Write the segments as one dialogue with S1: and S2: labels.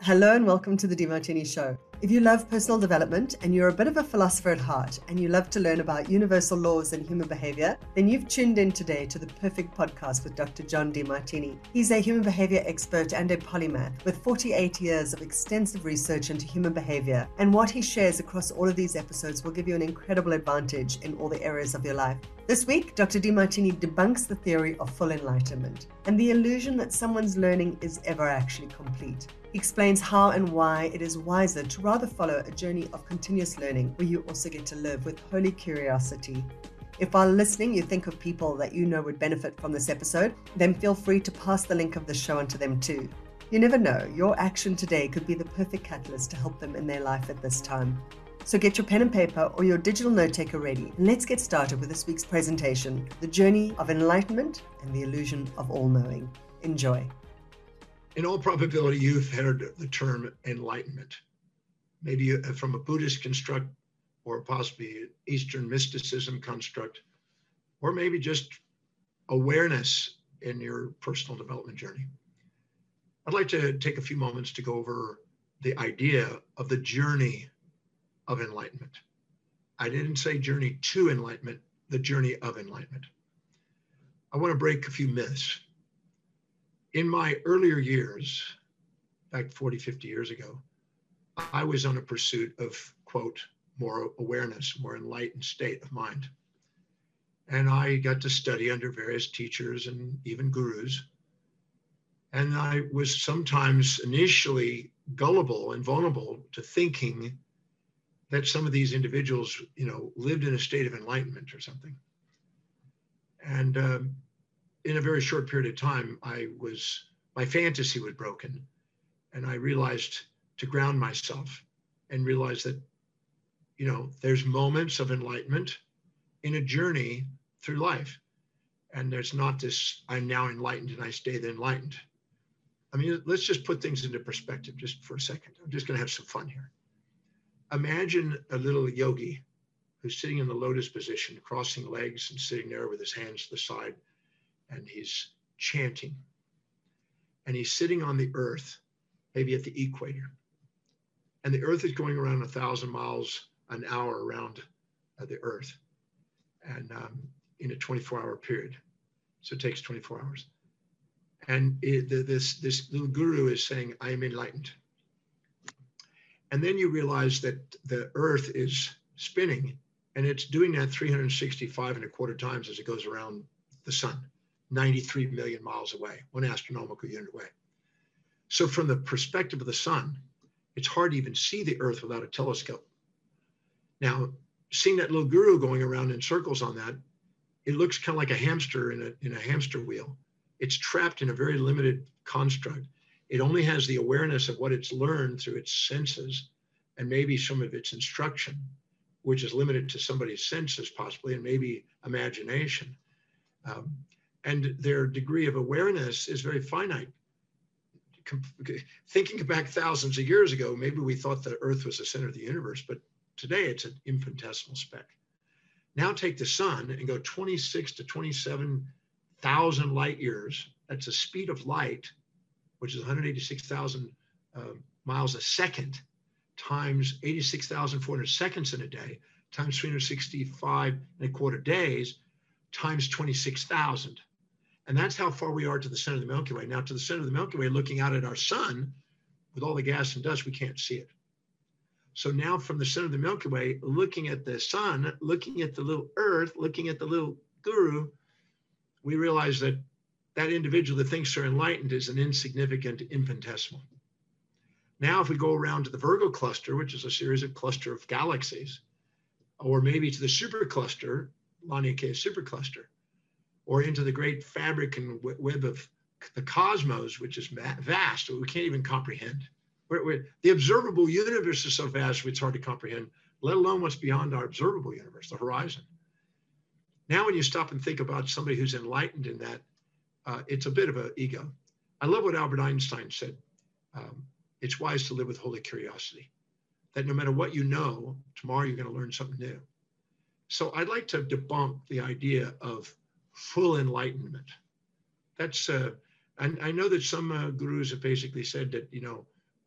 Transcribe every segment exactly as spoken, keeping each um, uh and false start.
S1: Hello and welcome to the Demartini Show. If you love personal development and you're a bit of a philosopher at heart and you love to learn about universal laws and human behavior, then you've tuned in today to the perfect podcast with Doctor John Demartini. He's a human behavior expert and a polymath with forty-eight years of extensive research into human behavior, and what he shares across all of these episodes will give you an incredible advantage in all the areas of your life. This week, Doctor Demartini debunks the theory of full enlightenment and the illusion that someone's learning is ever actually complete. He explains how and why it is wiser to rather follow a journey of continuous learning where you also get to live with holy curiosity. If while listening you think of people that you know would benefit from this episode, then feel free to pass the link of the show on to them too. You never know, your action today could be the perfect catalyst to help them in their life at this time. So get your pen and paper or your digital note taker ready, and let's get started with this week's presentation, The Journey of Enlightenment and the Illusion of All-Knowing. Enjoy.
S2: In all probability, you've heard the term enlightenment, maybe from a Buddhist construct or possibly Eastern mysticism construct, or maybe just awareness in your personal development journey. I'd like to take a few moments to go over the idea of the journey of enlightenment. I didn't say journey to enlightenment, the journey of enlightenment. I want to break a few myths. In my earlier years, back forty, fifty years ago, I was on a pursuit of, quote, more awareness, more enlightened state of mind. And I got to study under various teachers and even gurus. And I was sometimes initially gullible and vulnerable to thinking that some of these individuals, you know, lived in a state of enlightenment or something. And um, in a very short period of time, I was, my fantasy was broken. And I realized to ground myself and realize that, you know, there's moments of enlightenment in a journey through life. And there's not this, I'm now enlightened and I stay the enlightened. I mean, let's just put things into perspective just for a second. I'm just gonna have some fun here. Imagine a little yogi who's sitting in the lotus position, crossing legs and sitting there with his hands to the side, and he's chanting. And he's sitting on the earth, maybe at the equator. And the earth is going around a thousand miles an hour around uh, the earth, and um, in a twenty-four hour period. So it takes twenty-four hours. And it, the, this, this little guru is saying, I am enlightened. And then you realize that the earth is spinning, and it's doing that three hundred sixty-five and a quarter times as it goes around the sun, ninety-three million miles away, one astronomical unit away. So from the perspective of the sun, it's hard to even see the earth without a telescope. Now, seeing that little guru going around in circles on that, it looks kind of like a hamster in a, in a hamster wheel. It's trapped in a very limited construct. It only has the awareness of what it's learned through its senses and maybe some of its instruction, which is limited to somebody's senses possibly, and maybe imagination. Um, and their degree of awareness is very finite. Thinking back thousands of years ago, maybe we thought the earth was the center of the universe, but today it's an infinitesimal speck. Now take the sun and go twenty-six to twenty-seven thousand light years. That's the speed of light, which is one hundred eighty-six thousand uh, miles a second, times eighty-six thousand four hundred seconds in a day, times three hundred sixty-five and a quarter days, times twenty-six thousand. And that's how far we are to the center of the Milky Way. Now, to the center of the Milky Way, looking out at our sun, with all the gas and dust, we can't see it. So now from the center of the Milky Way, looking at the sun, looking at the little earth, looking at the little guru, we realize that that individual that thinks they're enlightened is an insignificant infinitesimal. Now, if we go around to the Virgo cluster, which is a series of cluster of galaxies, or maybe to the supercluster, Laniakea supercluster, or into the great fabric and web of the cosmos, which is vast, we can't even comprehend. We're, we're, the observable universe is so vast, it's hard to comprehend, let alone what's beyond our observable universe, the horizon. Now, when you stop and think about somebody who's enlightened in that, uh, it's a bit of an ego. I love what Albert Einstein said. Um, it's wise to live with holy curiosity, that no matter what you know, tomorrow you're going to learn something new. So I'd like to debunk the idea of full enlightenment. That's, uh, I, I know that some uh, gurus have basically said that, you know,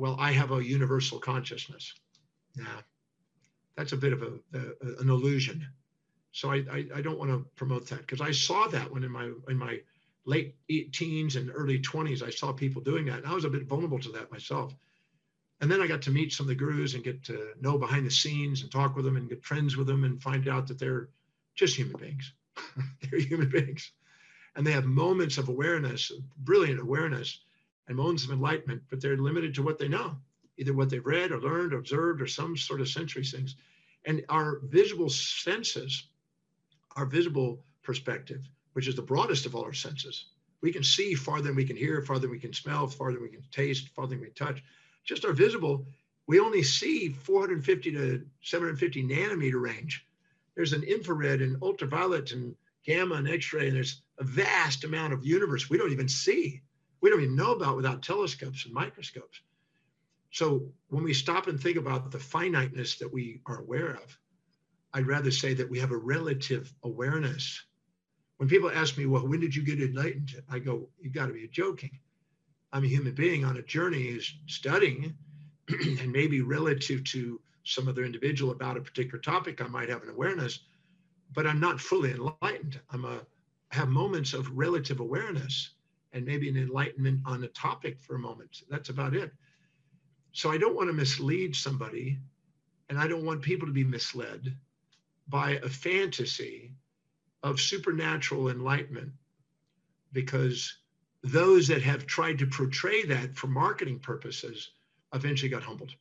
S2: well, I have a universal consciousness. Nah, that's a bit of a, a an illusion. So I, I, I don't want to promote that, because I saw that when in my in my late teens and early twenties, I saw people doing that. And I was a bit vulnerable to that myself. And then I got to meet some of the gurus and get to know behind the scenes and talk with them and get friends with them and find out that they're just human beings. They're human beings. And they have moments of awareness, brilliant awareness, and moments of enlightenment, but they're limited to what they know, either what they've read or learned or observed or some sort of sensory things. And our visible senses, our visible perspective, which is the broadest of all our senses. We can see farther than we can hear, farther than we can smell, farther than we can taste, farther than we can touch. Just our visible, we only see four hundred fifty to seven hundred fifty nanometer range. There's an infrared and ultraviolet and gamma and X-ray, and there's a vast amount of universe we don't even see. We don't even know about without telescopes and microscopes. So when we stop and think about the finiteness that we are aware of, I'd rather say that we have a relative awareness. When people ask me, well, when did you get enlightened? I go, you got to be joking. I'm a human being on a journey who's studying, and maybe relative to some other individual about a particular topic, I might have an awareness, but I'm not fully enlightened. I'm a, I have moments of relative awareness and maybe an enlightenment on a topic for a moment. That's about it. So I don't want to mislead somebody, and I don't want people to be misled by a fantasy of supernatural enlightenment, because those that have tried to portray that for marketing purposes eventually got humbled.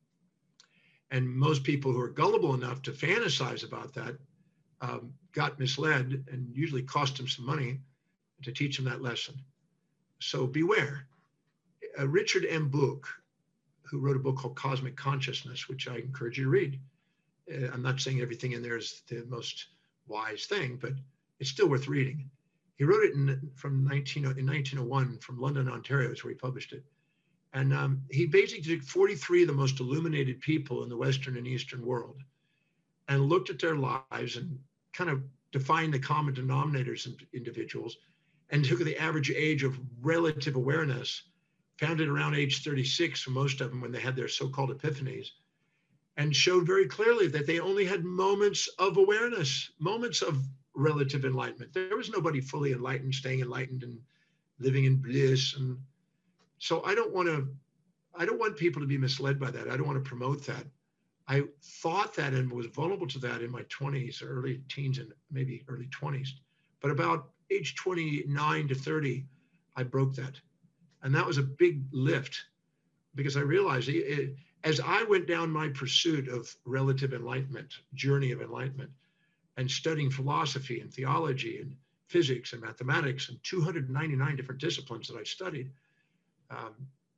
S2: And most people who are gullible enough to fantasize about that um, got misled, and usually cost them some money to teach them that lesson. So beware. Uh, Richard M. Buch, who wrote a book called Cosmic Consciousness, which I encourage you to read. Uh, I'm not saying everything in there is the most wise thing, but it's still worth reading. He wrote it in from nineteen, in nineteen oh one from London, Ontario, is where he published it. And um, he basically took forty-three of the most illuminated people in the Western and Eastern world and looked at their lives and kind of defined the common denominators in individuals, and took the average age of relative awareness, found it around age thirty-six for most of them when they had their so-called epiphanies, and showed very clearly that they only had moments of awareness, moments of relative enlightenment. There was nobody fully enlightened, staying enlightened and living in bliss. And so I don't want to, I don't want people to be misled by that. I don't want to promote that. I thought that and was vulnerable to that in my twenties, early teens, and maybe early twenties. But about age twenty-nine to thirty, I broke that. And that was a big lift, because I realized it, it, as I went down my pursuit of relative enlightenment, journey of enlightenment, and studying philosophy and theology and physics and mathematics and two hundred ninety-nine different disciplines that I studied, um,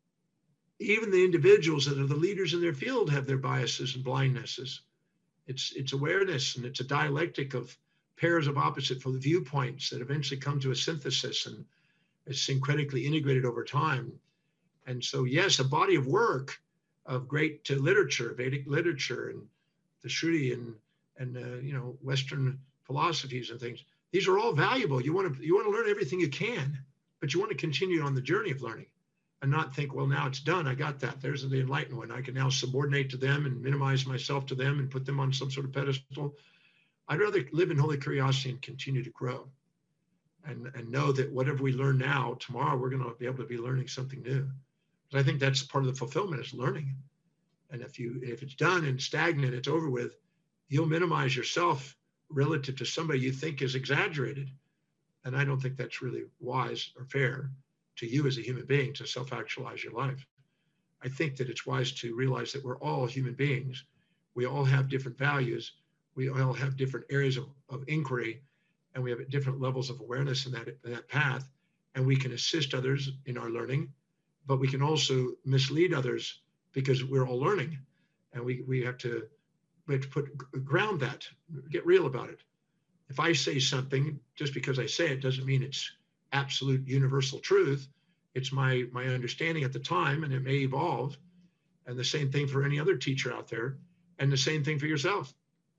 S2: even the individuals that are the leaders in their field have their biases and blindnesses. It's, it's awareness, and it's a dialectic of pairs of opposite viewpoints that eventually come to a synthesis and is syncretically integrated over time. And so, yes, a body of work of great uh, literature, Vedic literature, and the Shruti and and uh, you know, Western philosophies and things. These are all valuable. You want to you want to learn everything you can, but you want to continue on the journey of learning, and not think, well, now it's done. I got that. There's the enlightened one. I can now subordinate to them and minimize myself to them and put them on some sort of pedestal. I'd rather live in holy curiosity and continue to grow, and and know that whatever we learn now, tomorrow we're going to be able to be learning something new. But I think that's part of the fulfillment, is learning. And if you if it's done and stagnant, it's over with, you'll minimize yourself relative to somebody you think is exaggerated. And I don't think that's really wise or fair to you as a human being to self-actualize your life. I think that it's wise to realize that we're all human beings. We all have different values. We all have different areas of, of inquiry, and we have different levels of awareness in that, in that path. And we can assist others in our learning, but we can also mislead others, because we're all learning. And we, we have to We have to put ground that, get real about it. If I say something, just because I say it doesn't mean it's absolute universal truth. It's my, my understanding at the time, and it may evolve. And the same thing for any other teacher out there, and the same thing for yourself.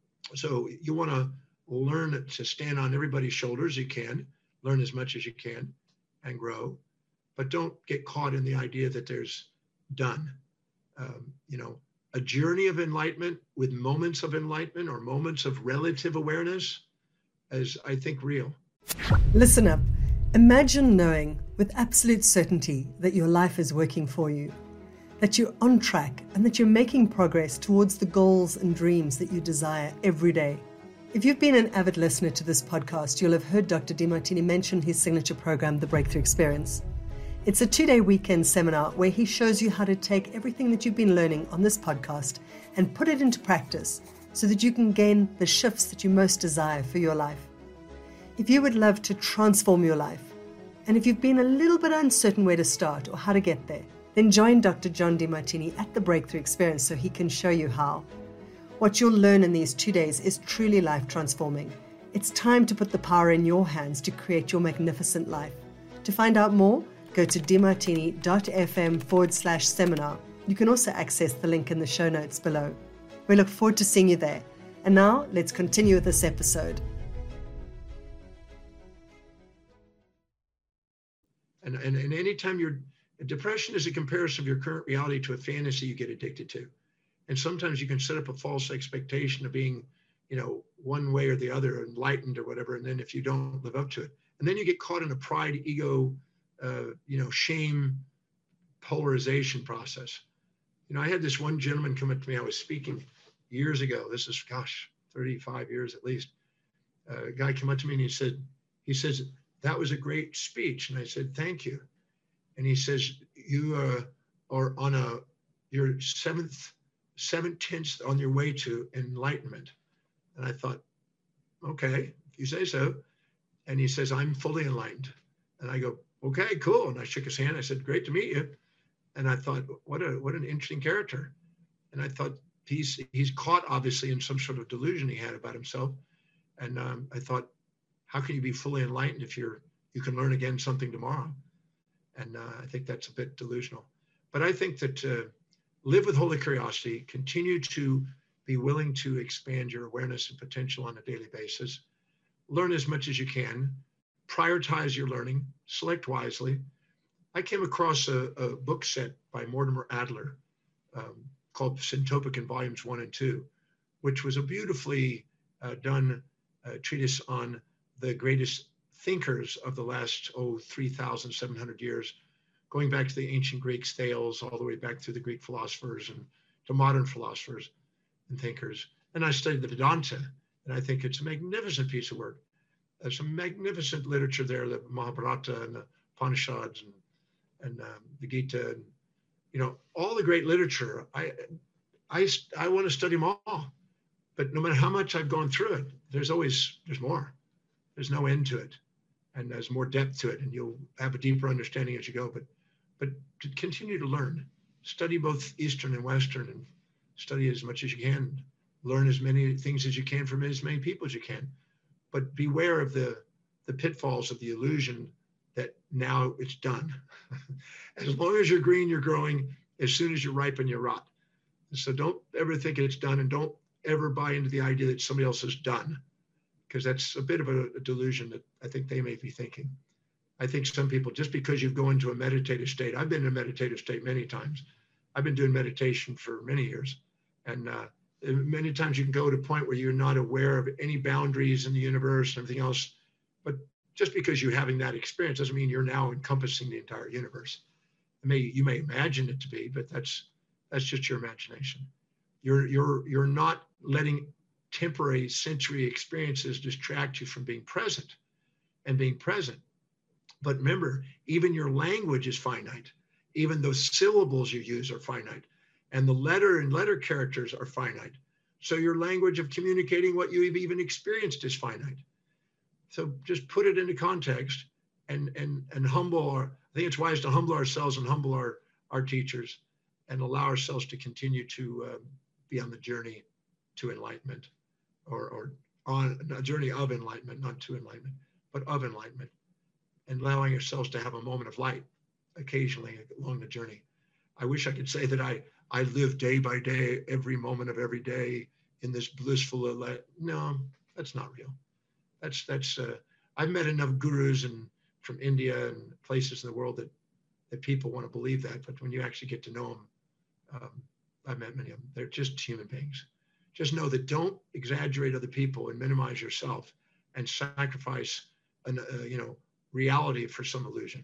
S2: So you want to learn to stand on everybody's shoulders. You can learn as much as you can and grow, but don't get caught in the idea that there's done. um, you know, a journey of enlightenment with moments of enlightenment or moments of relative awareness is, I think, real.
S1: Listen up. Imagine knowing with absolute certainty that your life is working for you, that you're on track, and that you're making progress towards the goals and dreams that you desire every day. If you've been an avid listener to this podcast, you'll have heard Doctor Demartini mention his signature program, The Breakthrough Experience. It's a two-day weekend seminar where he shows you how to take everything that you've been learning on this podcast and put it into practice so that you can gain the shifts that you most desire for your life. If you would love to transform your life, and if you've been a little bit uncertain where to start or how to get there, then join Doctor John Demartini at The Breakthrough Experience so he can show you how. What you'll learn in these two days is truly life-transforming. It's time to put the power in your hands to create your magnificent life. To find out more, go to demartini.fm forward slash seminar. You can also access the link in the show notes below. We look forward to seeing you there. And now, let's continue with this episode.
S2: And, and, and anytime you're, depression is a comparison of your current reality to a fantasy you get addicted to. And sometimes you can set up a false expectation of being, you know, one way or the other, enlightened or whatever. And then if you don't live up to it, and then you get caught in a pride, ego, uh, you know, shame, polarization process. You know, I had this one gentleman come up to me. I was speaking years ago. This is, gosh, thirty-five years at least. Uh, a guy came up to me and he said, he says, "That was a great speech." And I said, "Thank you." And he says, "You uh, are on a, your seventh, seven tenths on your way to enlightenment." And I thought, okay, if you say so. And he says, "I'm fully enlightened." And I go, "Okay, cool." And I shook his hand. I said, "Great to meet you." And I thought, what a what an interesting character. And I thought he's he's caught obviously in some sort of delusion he had about himself. And um, I thought, how can you be fully enlightened if you're you can learn again something tomorrow? And uh, I think that's a bit delusional. But I think that uh, live with holy curiosity, continue to be willing to expand your awareness and potential on a daily basis. Learn as much as you can. Prioritize your learning. Select wisely. I came across a, a book set by Mortimer Adler um, called Syntopic in Volumes One and Two, which was a beautifully uh, done uh, treatise on the greatest thinkers of the last, oh, three thousand seven hundred years, going back to the ancient Greeks, Thales, all the way back through the Greek philosophers and to modern philosophers and thinkers. And I studied the Vedanta, and I think it's a magnificent piece of work. There's some magnificent literature there, the Mahabharata and the Upanishads and and um, the Gita, and, you know, all the great literature. I, I, I want to study them all, but no matter how much I've gone through it, there's always, there's more. There's no end to it, and there's more depth to it, and you'll have a deeper understanding as you go. But, but to continue to learn, study both Eastern and Western, and study as much as you can. Learn as many things as you can from as many people as you can, but beware of the the pitfalls of the illusion that now it's done. As long as you're green, you're growing. As soon as you ripen, you rot. So don't ever think it's done, and don't ever buy into the idea that somebody else is done, because that's a bit of a, a delusion that I think they may be thinking. I think some people, just because you go into a meditative state, I've been in a meditative state many times. I've been doing meditation for many years. And uh, many times you can go to a point where you're not aware of any boundaries in the universe and everything else. But just because you're having that experience doesn't mean you're now encompassing the entire universe. It may, you may imagine it to be, but that's that's just your imagination. You're you're you're not letting temporary sensory experiences distract you from being present and being present. But remember, even your language is finite. Even those syllables you use are finite. And the letter and letter characters are finite. So your language of communicating what you've even experienced is finite. So just put it into context and and and humble our, I think it's wise to humble ourselves and humble our, our teachers and allow ourselves to continue to uh, be on the journey to enlightenment, or, or on a journey of enlightenment, not to enlightenment, but of enlightenment, and allowing ourselves to have a moment of light occasionally along the journey. I wish I could say that I, I live day by day, every moment of every day in this blissful light. No, that's not real. That's, that's uh, I've met enough gurus and from India and places in the world that, that people want to believe that, but when you actually get to know them, Um, I've met many of them. They're just human beings. Just know that don't exaggerate other people and minimize yourself and sacrifice an, uh, you know, reality for some illusion.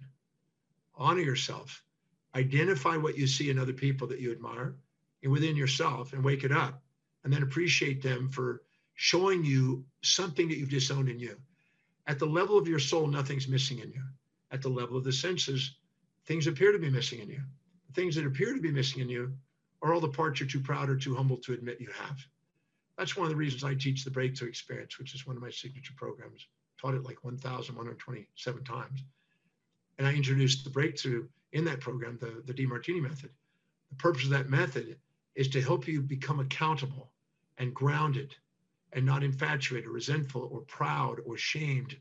S2: Honor yourself. Identify what you see in other people that you admire and within yourself and wake it up, and then appreciate them for showing you something that you've disowned in you. At the level of your soul, nothing's missing in you. At the level of the senses, things appear to be missing in you. The things that appear to be missing in you are all the parts you're too proud or too humble to admit you have. That's one of the reasons I teach the Breakthrough Experience, which is one of my signature programs. Taught it like one thousand one hundred twenty-seven times. And I introduced the breakthrough in that program, the, the Demartini method. The purpose of that method is to help you become accountable and grounded and not infatuated, or resentful, or proud, or shamed,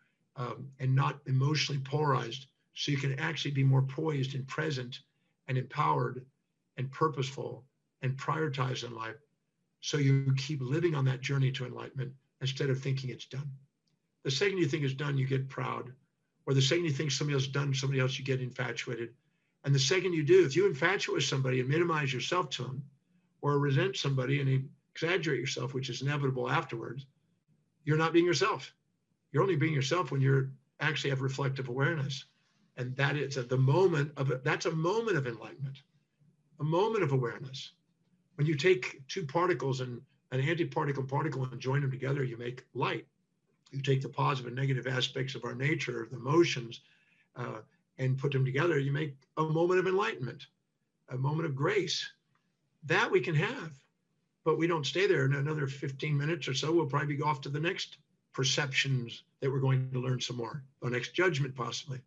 S2: um, and not emotionally polarized, so you can actually be more poised and present and empowered and purposeful and prioritized in life, so you keep living on that journey to enlightenment instead of thinking it's done. The second you think it's done, you get proud, or the second you think somebody else has done somebody else, you get infatuated. And the second you do, if you infatuate somebody and minimize yourself to them, or resent somebody and exaggerate yourself, which is inevitable afterwards, you're not being yourself. You're only being yourself when you're actually have reflective awareness. And that is at the moment of it, that's a moment of enlightenment, a moment of awareness. When you take two particles and an antiparticle particle and join them together, you make light. You take the positive and negative aspects of our nature, the emotions, uh, and put them together, you make a moment of enlightenment, a moment of grace. That we can have. But we don't stay there. In another fifteen minutes or so, we'll probably go off to the next perceptions that we're going to learn some more, or next judgment possibly.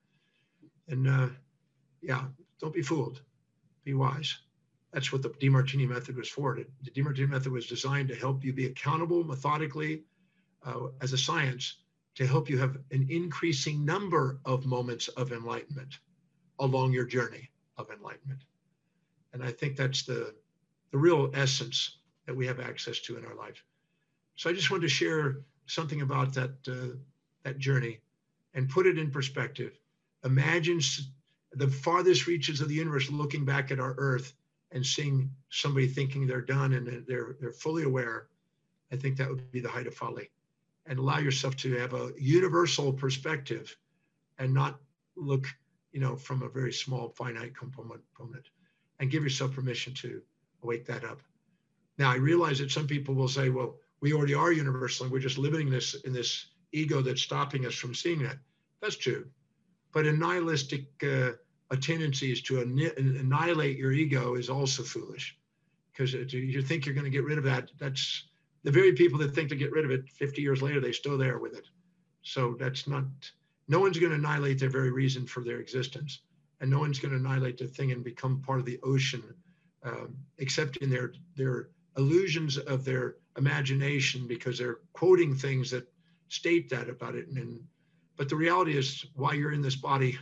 S2: And uh, yeah, don't be fooled. Be wise. That's what the Demartini method was for. The Demartini method was designed to help you be accountable methodically uh, as a science, to help you have an increasing number of moments of enlightenment along your journey of enlightenment. And I think that's the, the real essence that we have access to in our life. So I just wanted to share something about that, uh, that journey and put it in perspective. Imagine the farthest reaches of the universe looking back at our Earth and seeing somebody thinking they're done and they're, they're fully aware. I think that would be the height of folly. And allow yourself to have a universal perspective and not look, you know, from a very small finite component, and give yourself permission to wake that up. Now, I realize that some people will say, well, we already are universal and we're just living this in this ego that's stopping us from seeing that. That's true. But a nihilistic uh, a tendency is to annihilate your ego is also foolish, because you think you're going to get rid of that. That's the very people that think to get rid of it, fifty years later, they're still there with it. So that's not, no one's going to annihilate their very reason for their existence. And no one's going to annihilate the thing and become part of the ocean, um, except in their, their illusions of their imagination, because they're quoting things that state that about it. And, and but the reality is, while you're in this body,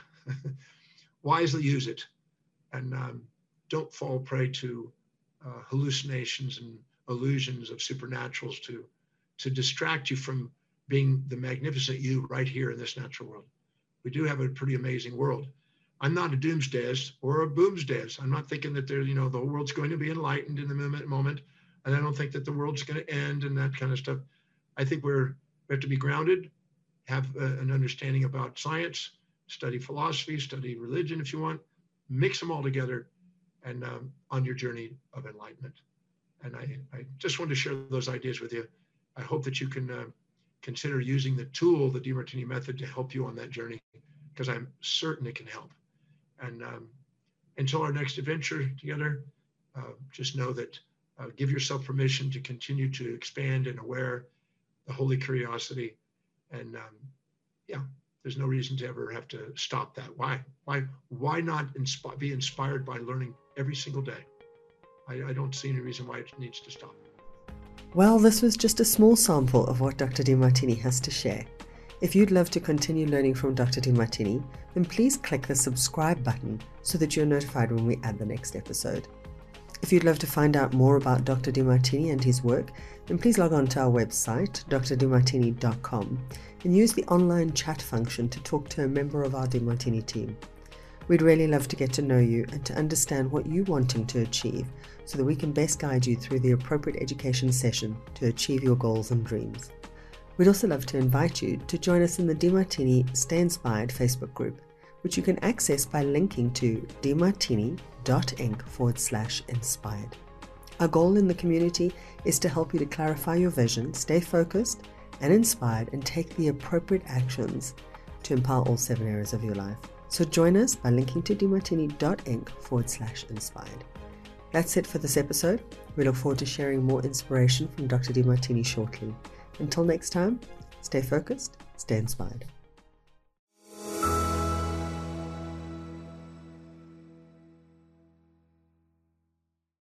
S2: wisely use it, and um, don't fall prey to uh, hallucinations and illusions of supernaturals to, to distract you from being the magnificent you right here in this natural world. We do have a pretty amazing world. I'm not a doomsdayist or a boomsdayist. I'm not thinking that there, you know, the whole world's going to be enlightened in the moment, moment, and I don't think that the world's going to end and that kind of stuff. I think we're, we have to be grounded, have a, an understanding about science, study philosophy, study religion if you want, mix them all together, and um, on your journey of enlightenment. And I, I just wanted to share those ideas with you. I hope that you can uh, consider using the tool, the Demartini method, to help you on that journey, because I'm certain it can help. And um, until our next adventure together, uh, just know that uh, give yourself permission to continue to expand and aware the holy curiosity. And um, yeah, there's no reason to ever have to stop that. Why? Why? Why not insp- be inspired by learning every single day? I, I don't see any reason why it needs to stop.
S1: Well, this was just a small sample of what Doctor Demartini has to share. If you'd love to continue learning from Doctor Demartini, then please click the subscribe button so that you're notified when we add the next episode. If you'd love to find out more about Doctor Demartini and his work, then please log on to our website, d r demartini dot com, and use the online chat function to talk to a member of our Demartini team. We'd really love to get to know you and to understand what you're wanting to achieve so that we can best guide you through the appropriate education session to achieve your goals and dreams. We'd also love to invite you to join us in the DeMartini Stay Inspired Facebook group, which you can access by linking to demartini.inc forward slash inspired. Our goal in the community is to help you to clarify your vision, stay focused and inspired, and take the appropriate actions to empower all seven areas of your life. So join us by linking to demartini.inc forward slash inspired. That's it for this episode. We look forward to sharing more inspiration from Doctor DeMartini shortly. Until next time, stay focused, stay inspired.